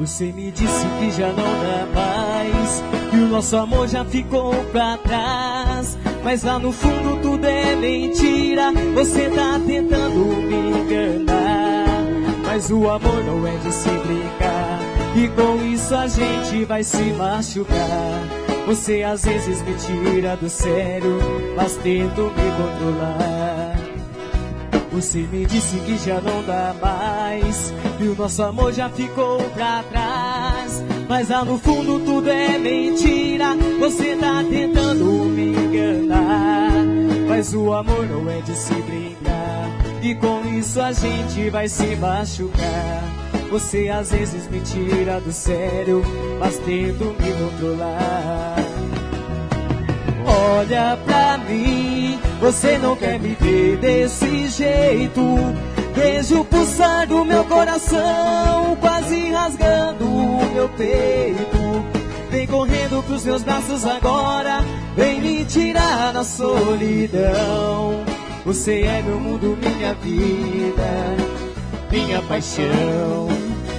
Você me disse que já não dá mais, que o nosso amor já ficou pra trás. Mas lá no fundo tudo é mentira, você tá tentando me enganar. Mas o amor não é de se brincar, e com isso a gente vai se machucar. Você às vezes me tira do sério, mas tento me controlar. Você me disse que já não dá mais, que o nosso amor já ficou pra trás. Mas lá no fundo tudo é mentira, você tá tentando me enganar. Mas o amor não é de se brincar, e com isso a gente vai se machucar. Você às vezes me tira do sério, mas tento me controlar. Olha pra mim, você não quer me ver desse jeito. Vejo o pulsar do meu coração, quase rasgando o meu peito. Vem correndo pros meus braços agora, vem me tirar da solidão. Você é meu mundo, minha vida, minha paixão.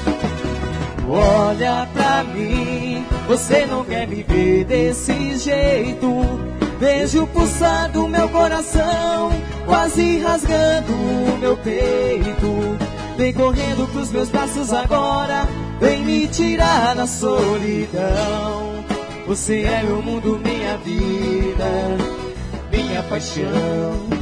Olha pra mim, você não quer me ver desse jeito. Vejo o pulsar do meu coração, quase rasgando o meu peito. Vem correndo pros meus braços agora, vem me tirar da solidão. Você é meu mundo, minha vida, minha paixão.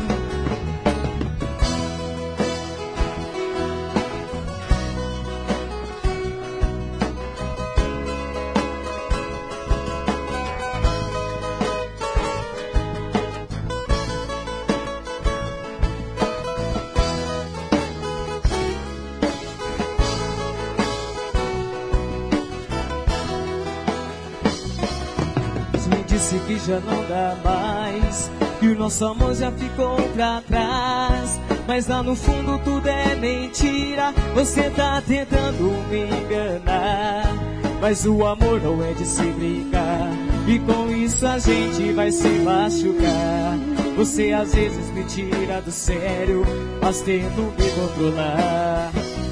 Disse que já não dá mais, que o nosso amor já ficou pra trás. Mas lá no fundo tudo é mentira, você tá tentando me enganar. Mas o amor não é de se brincar, e com isso a gente vai se machucar. Você às vezes me tira do sério, mas tento me controlar.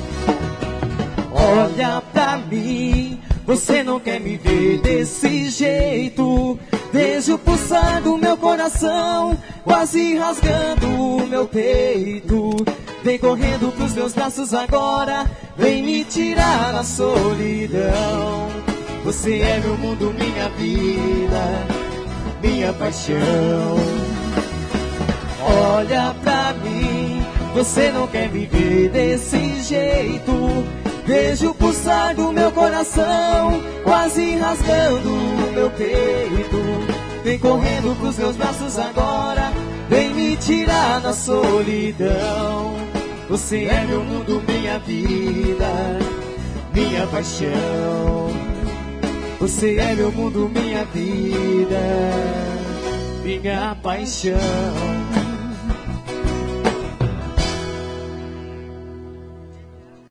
Olha pra mim, você não quer me ver desse jeito. Vejo o pulsar do meu coração, quase rasgando o meu peito. Vem correndo pros meus braços agora, vem me tirar da solidão. Você é meu mundo, minha vida, minha paixão. Olha pra mim, você não quer me ver desse jeito. Vejo o pulsar do meu coração, quase rasgando o meu peito. Vem correndo pros meus braços agora, vem me tirar da solidão. Você é meu mundo, minha vida, minha paixão. Você é meu mundo, minha vida, minha paixão.